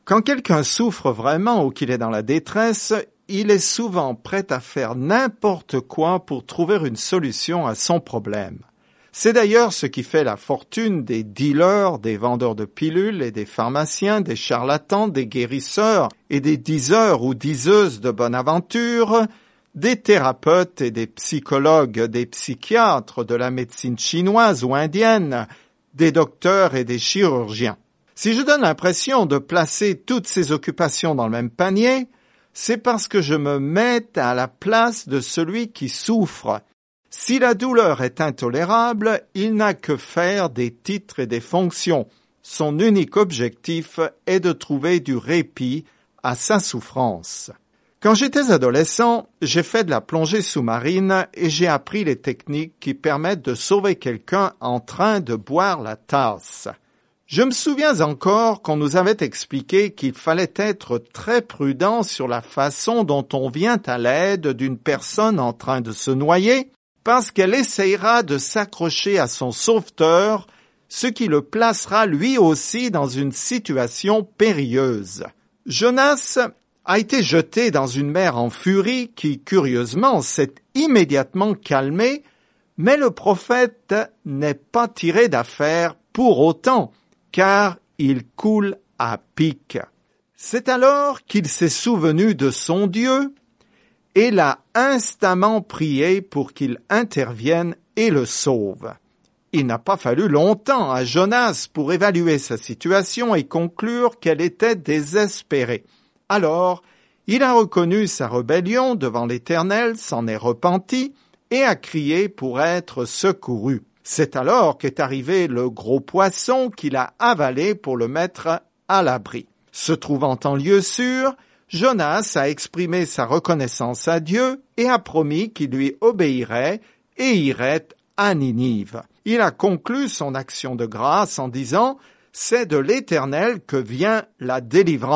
Quand quelqu'un souffre vraiment ou qu'il est dans la détresse, il est souvent prêt à faire n'importe quoi pour trouver une solution à son problème. C'est d'ailleurs ce qui fait la fortune des dealers, des vendeurs de pilules et des pharmaciens, des charlatans, des guérisseurs et des diseurs ou diseuses de bonne aventure, des thérapeutes et des psychologues, des psychiatres, de la médecine chinoise ou indienne, des docteurs et des chirurgiens. Si je donne l'impression de placer toutes ces occupations dans le même panier, c'est parce que je me mets à la place de celui qui souffre. Si la douleur est intolérable, il n'a que faire des titres et des fonctions. Son unique objectif est de trouver du répit à sa souffrance. Quand j'étais adolescent, j'ai fait de la plongée sous-marine et j'ai appris les techniques qui permettent de sauver quelqu'un en train de boire la tasse. Je me souviens encore qu'on nous avait expliqué qu'il fallait être très prudent sur la façon dont on vient à l'aide d'une personne en train de se noyer, parce qu'elle essayera de s'accrocher à son sauveteur, ce qui le placera lui aussi dans une situation périlleuse. Jonas a été jeté dans une mer en furie qui, curieusement, s'est immédiatement calmée, mais le prophète n'est pas tiré d'affaire pour autant, car il coule à pic. C'est alors qu'il s'est souvenu de son Dieu et l'a instamment prié pour qu'il intervienne et le sauve. Il n'a pas fallu longtemps à Jonas pour évaluer sa situation et conclure qu'elle était désespérée. Alors, il a reconnu sa rébellion devant l'Éternel, s'en est repenti et a crié pour être secouru. C'est alors qu'est arrivé le gros poisson qu'il a avalé pour le mettre à l'abri. Se trouvant en lieu sûr, Jonas a exprimé sa reconnaissance à Dieu et a promis qu'il lui obéirait et irait à Ninive. Il a conclu son action de grâce en disant « C'est de l'Éternel que vient la délivrance ».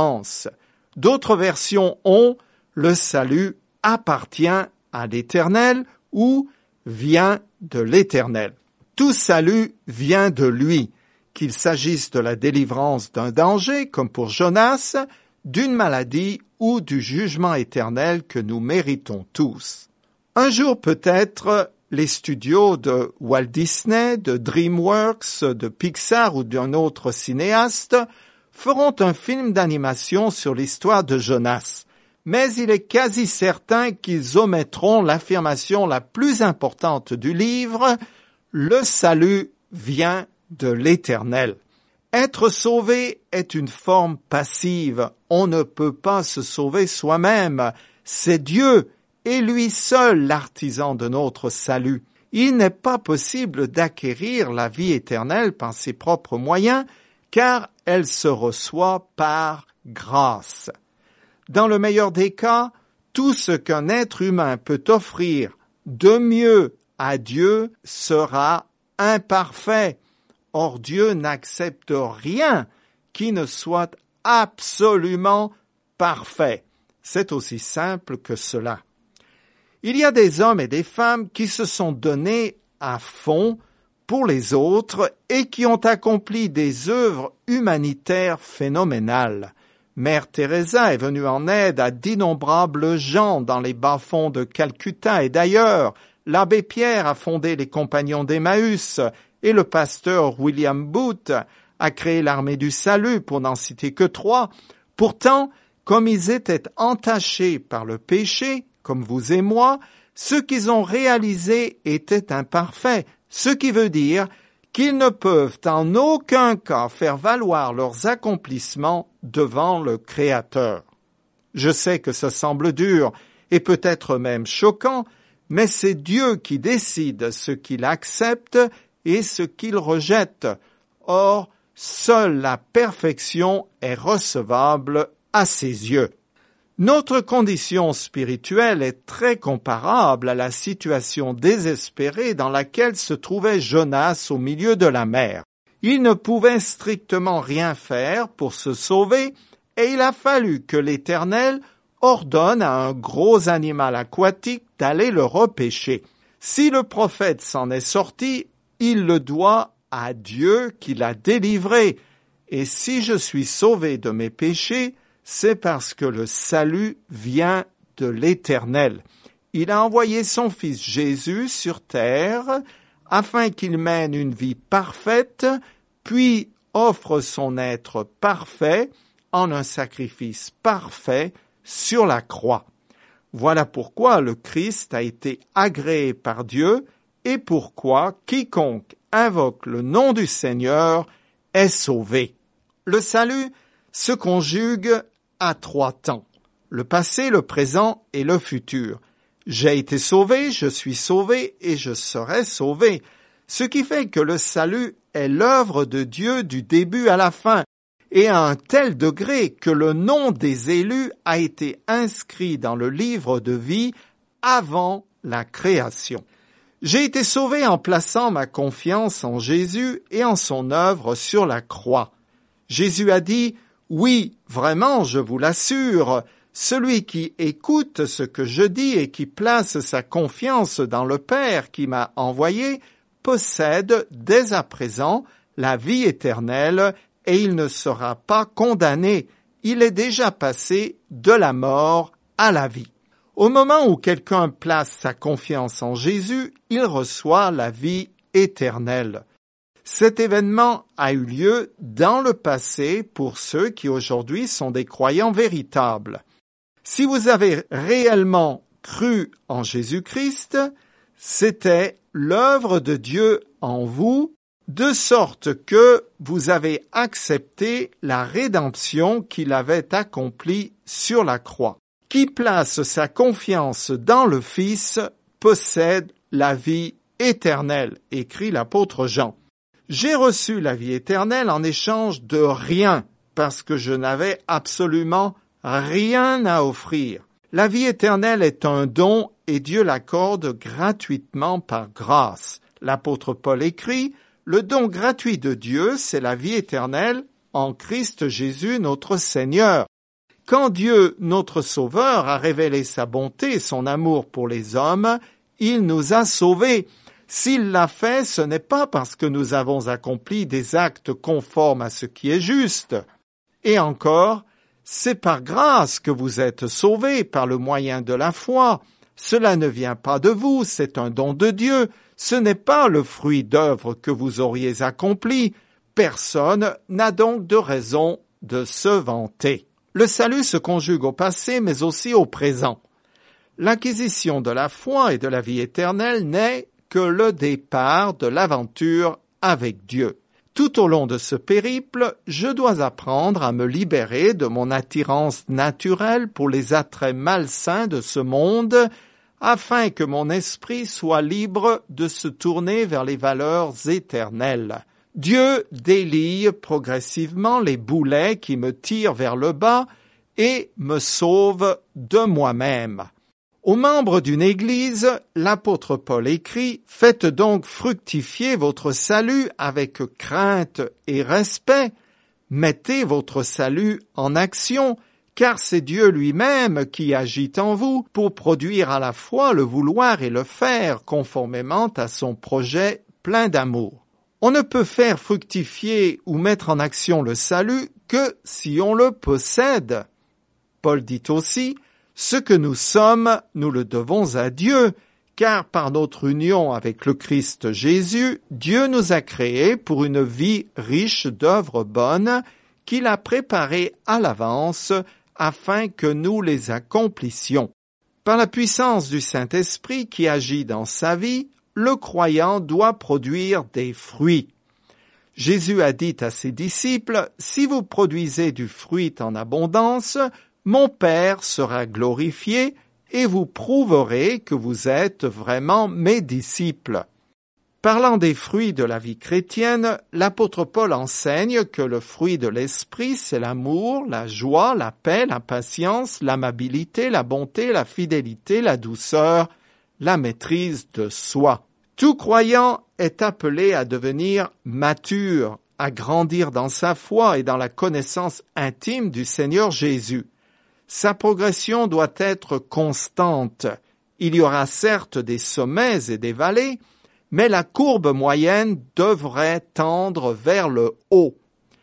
D'autres versions ont « Le salut appartient à l'Éternel » ou « vient de l'Éternel ». Tout salut vient de lui, qu'il s'agisse de la délivrance d'un danger, comme pour Jonas, d'une maladie ou du jugement éternel que nous méritons tous. Un jour peut-être, les studios de Walt Disney, de DreamWorks, de Pixar ou d'un autre cinéaste feront un film d'animation sur l'histoire de Jonas. Mais il est quasi certain qu'ils omettront l'affirmation la plus importante du livre « Le salut vient de l'Éternel ». Être sauvé est une forme passive. On ne peut pas se sauver soi-même. C'est Dieu et lui seul l'artisan de notre salut. Il n'est pas possible d'acquérir la vie éternelle par ses propres moyens, car elle se reçoit par grâce. Dans le meilleur des cas, tout ce qu'un être humain peut offrir de mieux à Dieu sera imparfait. Or Dieu n'accepte rien qui ne soit absolument parfait. C'est aussi simple que cela. Il y a des hommes et des femmes qui se sont donnés à fond pour les autres et qui ont accompli des œuvres humanitaires phénoménales. Mère Teresa est venue en aide à d'innombrables gens dans les bas-fonds de Calcutta et d'ailleurs. L'abbé Pierre a fondé les Compagnons d'Emmaüs et le pasteur William Booth a créé l'Armée du Salut, pour n'en citer que 3. Pourtant, comme ils étaient entachés par le péché, comme vous et moi, ce qu'ils ont réalisé était imparfait, ce qui veut dire qu'ils ne peuvent en aucun cas faire valoir leurs accomplissements devant le Créateur. Je sais que ça semble dur et peut-être même choquant, mais c'est Dieu qui décide ce qu'il accepte et ce qu'il rejette. Or, seule la perfection est recevable à ses yeux. Notre condition spirituelle est très comparable à la situation désespérée dans laquelle se trouvait Jonas au milieu de la mer. Il ne pouvait strictement rien faire pour se sauver et il a fallu que l'Éternel ordonne à un gros animal aquatique d'aller le repêcher. Si le prophète s'en est sorti, il le doit à Dieu qui l'a délivré, Et si je suis sauvé de mes péchés, c'est parce que le salut vient de l'Éternel. Il a envoyé son Fils Jésus sur terre afin qu'il mène une vie parfaite, puis offre son être parfait en un sacrifice parfait sur la croix. Voilà pourquoi le Christ a été agréé par Dieu et pourquoi quiconque invoque le nom du Seigneur est sauvé. Le salut se conjugue à 3 temps, le passé, le présent et le futur. J'ai été sauvé, je suis sauvé et je serai sauvé. Ce qui fait que le salut est l'œuvre de Dieu du début à la fin, et à un tel degré que le nom des élus a été inscrit dans le livre de vie avant la création. J'ai été sauvé en plaçant ma confiance en Jésus et en son œuvre sur la croix. Jésus a dit « Oui, vraiment, je vous l'assure, celui qui écoute ce que je dis et qui place sa confiance dans le Père qui m'a envoyé possède dès à présent la vie éternelle et il ne sera pas condamné. Il est déjà passé de la mort à la vie. » Au moment où quelqu'un place sa confiance en Jésus, il reçoit la vie éternelle. Cet événement a eu lieu dans le passé pour ceux qui aujourd'hui sont des croyants véritables. Si vous avez réellement cru en Jésus-Christ, c'était l'œuvre de Dieu en vous, de sorte que vous avez accepté la rédemption qu'il avait accomplie sur la croix. Qui place sa confiance dans le Fils possède la vie éternelle, écrit l'apôtre Jean. J'ai reçu la vie éternelle en échange de rien, parce que je n'avais absolument rien à offrir. La vie éternelle est un don et Dieu l'accorde gratuitement par grâce. L'apôtre Paul écrit « Le don gratuit de Dieu, c'est la vie éternelle en Christ Jésus notre Seigneur. » Quand Dieu, notre Sauveur, a révélé sa bonté et son amour pour les hommes, il nous a sauvés. S'il l'a fait, ce n'est pas parce que nous avons accompli des actes conformes à ce qui est juste. Et encore, c'est par grâce que vous êtes sauvés par le moyen de la foi. Cela ne vient pas de vous, c'est un don de Dieu. Ce n'est pas le fruit d'œuvres que vous auriez accomplies. Personne n'a donc de raison de se vanter. Le salut se conjugue au passé, mais aussi au présent. L'acquisition de la foi et de la vie éternelle n'est que le départ de l'aventure avec Dieu. Tout au long de ce périple, je dois apprendre à me libérer de mon attirance naturelle pour les attraits malsains de ce monde, afin que mon esprit soit libre de se tourner vers les valeurs éternelles. Dieu délie progressivement les boulets qui me tirent vers le bas et me sauve de moi-même. Aux membres d'une église, l'apôtre Paul écrit « Faites donc fructifier votre salut avec crainte et respect. Mettez votre salut en action, car c'est Dieu lui-même qui agit en vous pour produire à la fois le vouloir et le faire conformément à son projet plein d'amour. » On ne peut faire fructifier ou mettre en action le salut que si on le possède. Paul dit aussi « Ce que nous sommes, nous le devons à Dieu, car par notre union avec le Christ Jésus, Dieu nous a créés pour une vie riche d'œuvres bonnes qu'il a préparées à l'avance afin que nous les accomplissions. » Par la puissance du Saint-Esprit qui agit dans sa vie, le croyant doit produire des fruits. Jésus a dit à ses disciples, « Si vous produisez du fruit en abondance, mon Père sera glorifié et vous prouverez que vous êtes vraiment mes disciples. » Parlant des fruits de la vie chrétienne, l'apôtre Paul enseigne que le fruit de l'esprit, c'est l'amour, la joie, la paix, la patience, l'amabilité, la bonté, la fidélité, la douceur, la maîtrise de soi. Tout croyant est appelé à devenir mature, à grandir dans sa foi et dans la connaissance intime du Seigneur Jésus. Sa progression doit être constante. Il y aura certes des sommets et des vallées, mais la courbe moyenne devrait tendre vers le haut.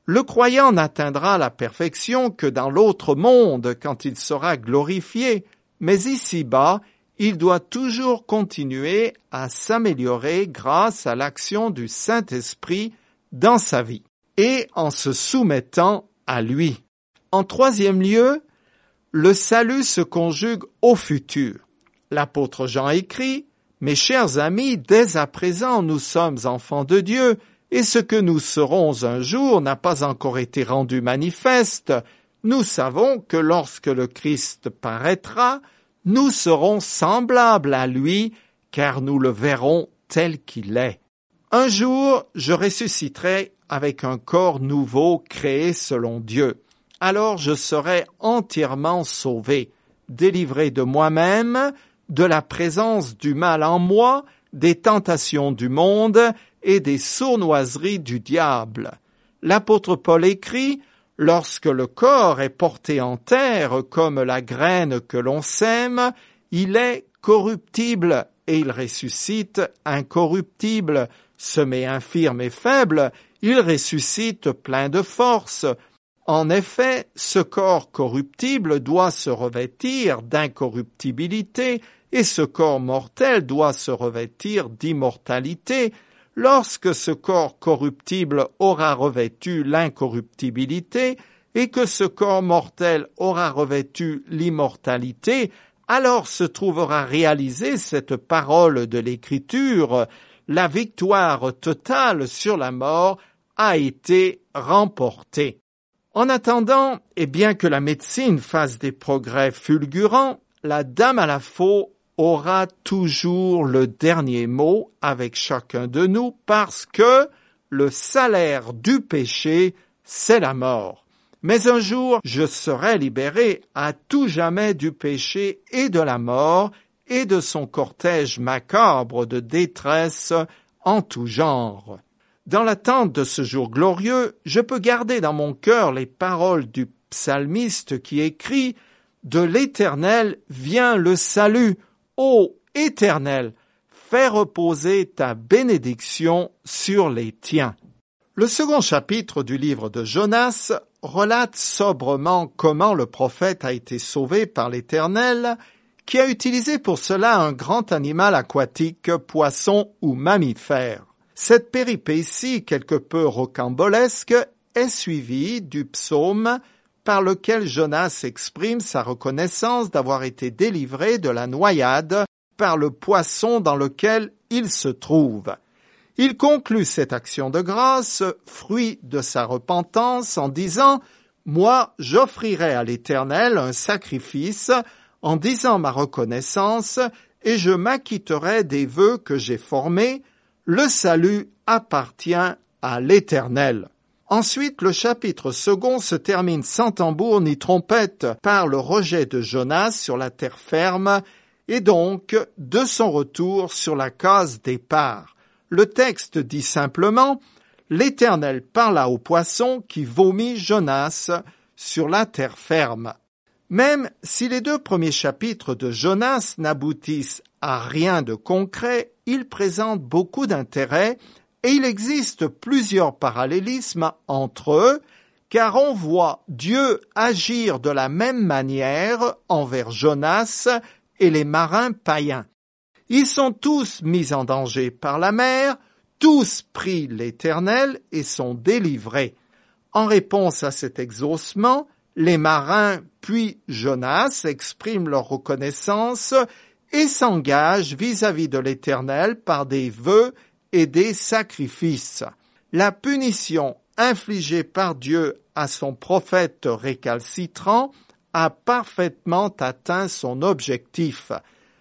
Le croyant n'atteindra la perfection que dans l'autre monde quand il sera glorifié, mais ici-bas, il doit toujours continuer à s'améliorer grâce à l'action du Saint-Esprit dans sa vie et en se soumettant à lui. En troisième lieu, le salut se conjugue au futur. L'apôtre Jean écrit « Mes chers amis, dès à présent nous sommes enfants de Dieu, et ce que nous serons un jour n'a pas encore été rendu manifeste. Nous savons que lorsque le Christ paraîtra, nous serons semblables à lui, car nous le verrons tel qu'il est. Un jour, je ressusciterai avec un corps nouveau créé selon Dieu. Alors je serai entièrement sauvé, délivré de moi-même, de la présence du mal en moi, des tentations du monde et des sournoiseries du diable. L'apôtre Paul écrit « Lorsque le corps est porté en terre comme la graine que l'on sème, il est corruptible et il ressuscite incorruptible. Semé infirme et faible, il ressuscite plein de force. En effet, ce corps corruptible doit se revêtir d'incorruptibilité et ce corps mortel doit se revêtir d'immortalité. Lorsque ce corps corruptible aura revêtu l'incorruptibilité et que ce corps mortel aura revêtu l'immortalité, alors se trouvera réalisée cette parole de l'Écriture, la victoire totale sur la mort a été remportée. En attendant, et bien que la médecine fasse des progrès fulgurants, la dame à la faux aura toujours le dernier mot avec chacun de nous parce que le salaire du péché, c'est la mort. Mais un jour, je serai libéré à tout jamais du péché et de la mort et de son cortège macabre de détresse en tout genre. Dans l'attente de ce jour glorieux, je peux garder dans mon cœur les paroles du psalmiste qui écrit « De l'Éternel vient le salut. Ô Éternel, fais reposer ta bénédiction sur les tiens. » Le second chapitre du livre de Jonas relate sobrement comment le prophète a été sauvé par l'Éternel, qui a utilisé pour cela un grand animal aquatique, poisson ou mammifère. Cette péripétie quelque peu rocambolesque est suivie du psaume par lequel Jonas exprime sa reconnaissance d'avoir été délivré de la noyade par le poisson dans lequel il se trouve. Il conclut cette action de grâce, fruit de sa repentance, en disant « Moi, j'offrirai à l'Éternel un sacrifice en disant ma reconnaissance et je m'acquitterai des vœux que j'ai formés. Le salut appartient à l'Éternel. » Ensuite, le chapitre second se termine sans tambour ni trompette par le rejet de Jonas sur la terre ferme et donc de son retour sur la case départ. Le texte dit simplement « L'Éternel parla au poisson qui vomit Jonas sur la terre ferme ». Même si les deux premiers chapitres de Jonas n'aboutissent à rien de concret, ils présentent beaucoup d'intérêt et il existe plusieurs parallélismes entre eux, car on voit Dieu agir de la même manière envers Jonas et les marins païens. Ils sont tous mis en danger par la mer, tous prient l'Éternel et sont délivrés. En réponse à cet exaucement, les marins puis Jonas expriment leur reconnaissance et s'engagent vis-à-vis de l'Éternel par des vœux et des sacrifices. La punition infligée par Dieu à son prophète récalcitrant a parfaitement atteint son objectif.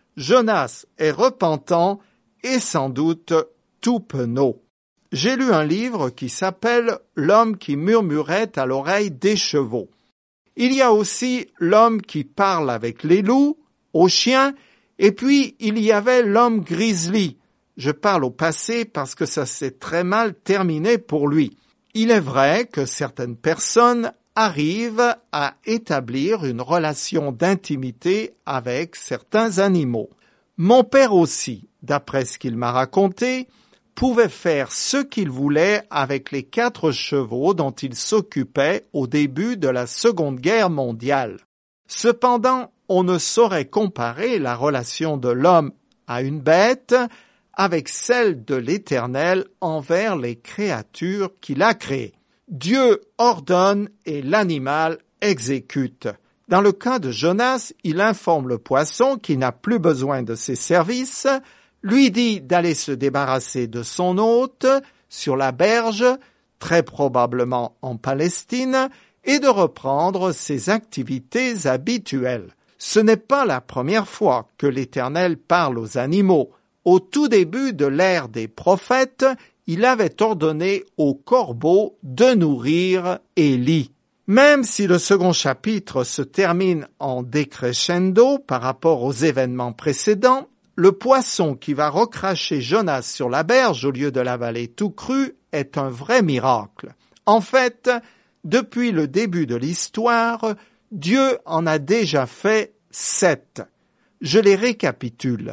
Jonas est repentant et sans doute tout penaud. J'ai lu un livre qui s'appelle « L'homme qui murmurait à l'oreille des chevaux ». Il y a aussi l'homme qui parle avec les loups, aux chiens, et puis il y avait l'homme grizzly. Je parle au passé parce que ça s'est très mal terminé pour lui. Il est vrai que certaines personnes arrivent à établir une relation d'intimité avec certains animaux. Mon père aussi, d'après ce qu'il m'a raconté, pouvait faire ce qu'il voulait avec les 4 chevaux dont il s'occupait au début de la Seconde Guerre mondiale. Cependant, on ne saurait comparer la relation de l'homme à une bête avec celle de l'Éternel envers les créatures qu'il a créées. Dieu ordonne et l'animal exécute. Dans le cas de Jonas, il informe le poisson qui n'a plus besoin de ses services, lui dit d'aller se débarrasser de son hôte sur la berge, très probablement en Palestine, et de reprendre ses activités habituelles. Ce n'est pas la première fois que l'Éternel parle aux animaux. Au tout début de l'ère des prophètes, il avait ordonné aux corbeaux de nourrir Élie. Même si le second chapitre se termine en décrescendo par rapport aux événements précédents, le poisson qui va recracher Jonas sur la berge au lieu de l'avaler tout cru est un vrai miracle. En fait, depuis le début de l'histoire, Dieu en a déjà fait 7. Je les récapitule.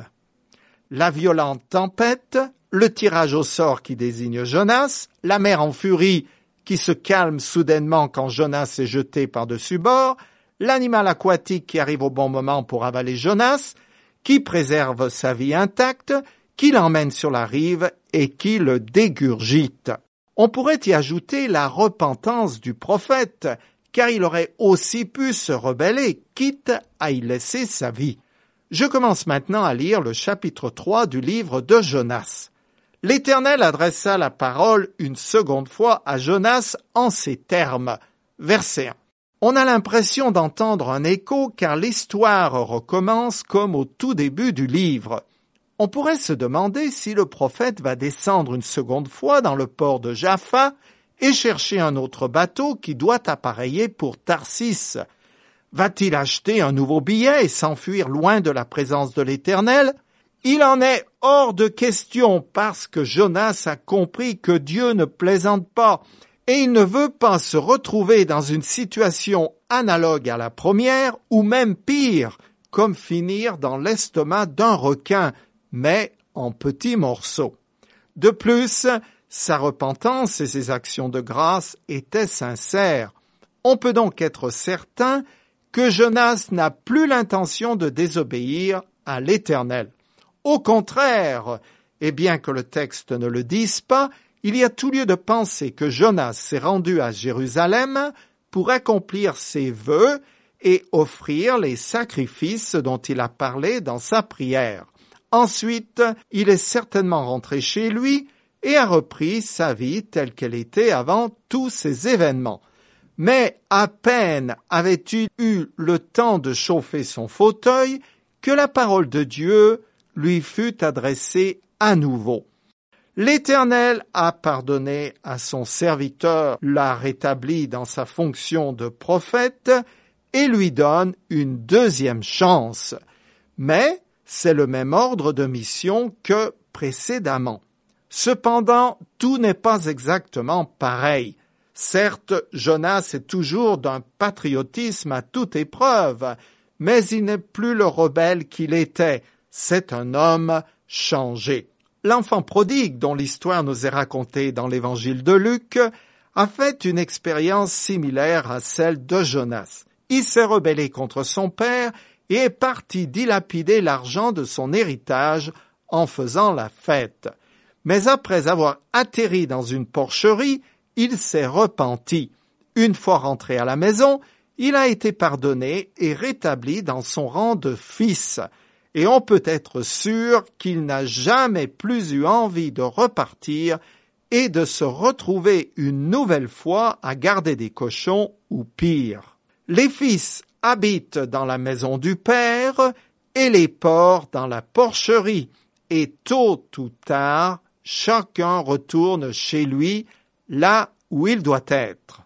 La violente tempête, le tirage au sort qui désigne Jonas, la mer en furie qui se calme soudainement quand Jonas est jeté par-dessus bord, l'animal aquatique qui arrive au bon moment pour avaler Jonas, qui préserve sa vie intacte, qui l'emmène sur la rive et qui le dégurgite. On pourrait y ajouter la repentance du prophète, car il aurait aussi pu se rebeller, quitte à y laisser sa vie. Je commence maintenant à lire le chapitre 3 du livre de Jonas. L'Éternel adressa la parole une seconde fois à Jonas en ces termes. Verset 1. On a l'impression d'entendre un écho car l'histoire recommence comme au tout début du livre. On pourrait se demander si le prophète va descendre une seconde fois dans le port de Jaffa et chercher un autre bateau qui doit appareiller pour Tarsis. Va-t-il acheter un nouveau billet et s'enfuir loin de la présence de l'Éternel? Il en est hors de question parce que Jonas a compris que Dieu ne plaisante pas et il ne veut pas se retrouver dans une situation analogue à la première ou même pire, comme finir dans l'estomac d'un requin, mais en petits morceaux. De plus, sa repentance et ses actions de grâce étaient sincères. On peut donc être certain que Jonas n'a plus l'intention de désobéir à l'Éternel. Au contraire, et bien que le texte ne le dise pas, il y a tout lieu de penser que Jonas s'est rendu à Jérusalem pour accomplir ses vœux et offrir les sacrifices dont il a parlé dans sa prière. Ensuite, il est certainement rentré chez lui et a repris sa vie telle qu'elle était avant tous ces événements. Mais à peine avait-il eu le temps de chauffer son fauteuil que la parole de Dieu lui fut adressée à nouveau. L'Éternel a pardonné à son serviteur, l'a rétabli dans sa fonction de prophète et lui donne une deuxième chance. Mais c'est le même ordre de mission que précédemment. Cependant, tout n'est pas exactement pareil. Certes, Jonas est toujours d'un patriotisme à toute épreuve, mais il n'est plus le rebelle qu'il était. C'est un homme changé. L'enfant prodigue, dont l'histoire nous est racontée dans l'évangile de Luc, a fait une expérience similaire à celle de Jonas. Il s'est rebellé contre son père et est parti dilapider l'argent de son héritage en faisant la fête. Mais après avoir atterri dans une porcherie, il s'est repenti. Une fois rentré à la maison, il a été pardonné et rétabli dans son rang de fils. Et on peut être sûr qu'il n'a jamais plus eu envie de repartir et de se retrouver une nouvelle fois à garder des cochons ou pire. Les fils habitent dans la maison du père et les porcs dans la porcherie, et tôt ou tard, chacun retourne chez lui, là où il doit être.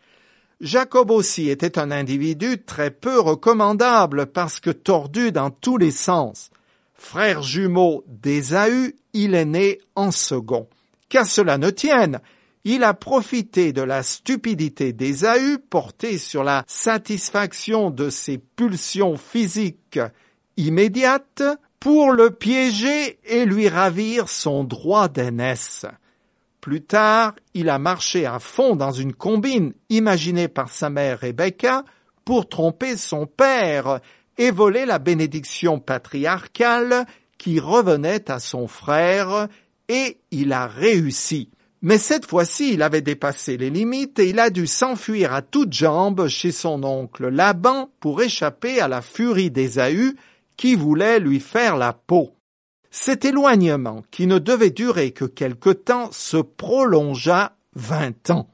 Jacob aussi était un individu très peu recommandable parce que tordu dans tous les sens. Frère jumeau d'Ésaü, il est né en second. Qu'à cela ne tienne, il a profité de la stupidité d'Ésaü portée sur la satisfaction de ses pulsions physiques immédiates pour le piéger et lui ravir son droit d'aînesse. Plus tard, il a marché à fond dans une combine imaginée par sa mère Rebecca pour tromper son père et voler la bénédiction patriarcale qui revenait à son frère, et il a réussi. Mais cette fois-ci, il avait dépassé les limites et il a dû s'enfuir à toutes jambes chez son oncle Laban pour échapper à la furie d'Ésaü qui voulait lui faire la peau. Cet éloignement, qui ne devait durer que quelque temps, se prolongea 20 ans.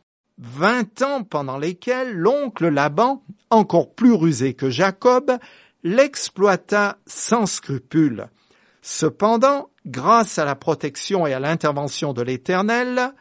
20 ans pendant lesquels l'oncle Laban, encore plus rusé que Jacob, l'exploita sans scrupule. Cependant, grâce à la protection et à l'intervention de l'Éternel,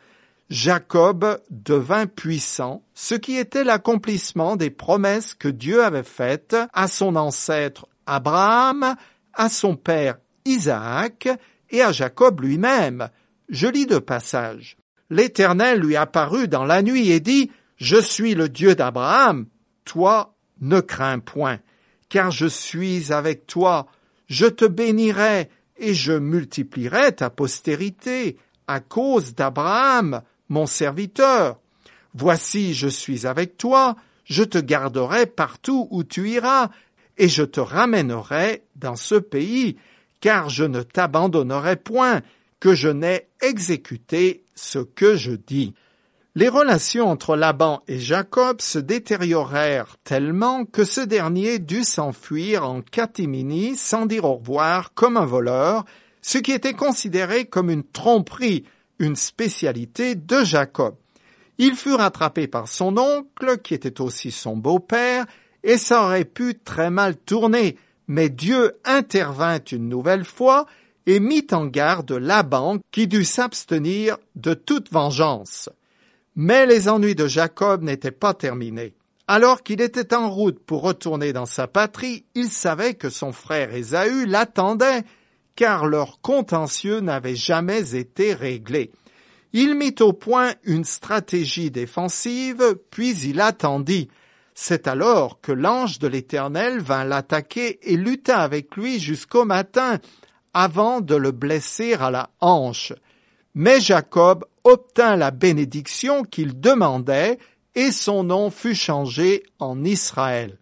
Jacob devint puissant, ce qui était l'accomplissement des promesses que Dieu avait faites à son ancêtre Abraham, à son père Isaac et à Jacob lui-même. Je lis de passage. L'Éternel lui apparut dans la nuit et dit, « Je suis le Dieu d'Abraham, toi ne crains point, car je suis avec toi, je te bénirai et je multiplierai ta postérité à cause d'Abraham, mon serviteur. Voici, je suis avec toi, je te garderai partout où tu iras, et je te ramènerai dans ce pays, car je ne t'abandonnerai point, que je n'ai exécuté ce que je dis. » Les relations entre Laban et Jacob se détériorèrent tellement que ce dernier dut s'enfuir en catimini sans dire au revoir comme un voleur, ce qui était considéré comme une tromperie, une spécialité de Jacob. Il fut rattrapé par son oncle, qui était aussi son beau-père, et ça aurait pu très mal tourner, mais Dieu intervint une nouvelle fois et mit en garde Laban, qui dut s'abstenir de toute vengeance. Mais les ennuis de Jacob n'étaient pas terminés. Alors qu'il était en route pour retourner dans sa patrie, il savait que son frère Ésaü l'attendait, car leur contentieux n'avait jamais été réglé. Il mit au point une stratégie défensive, puis il attendit. C'est alors que l'ange de l'Éternel vint l'attaquer et lutta avec lui jusqu'au matin, avant de le blesser à la hanche. Mais Jacob obtint la bénédiction qu'il demandait et son nom fut changé en Israël.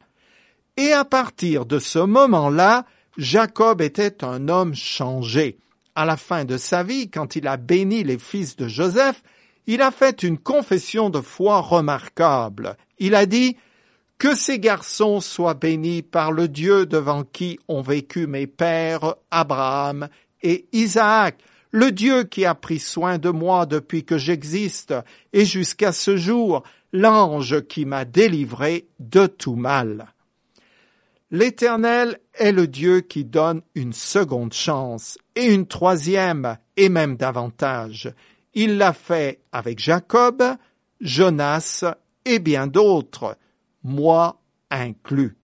Et à partir de ce moment-là, Jacob était un homme changé. À la fin de sa vie, quand il a béni les fils de Joseph, il a fait une confession de foi remarquable. Il a dit « Que ces garçons soient bénis par le Dieu devant qui ont vécu mes pères Abraham et Isaac, le Dieu qui a pris soin de moi depuis que j'existe et jusqu'à ce jour, l'ange qui m'a délivré de tout mal. » L'Éternel est le Dieu qui donne une seconde chance, et une troisième, et même davantage. Il l'a fait avec Jacob, Jonas et bien d'autres, moi inclus.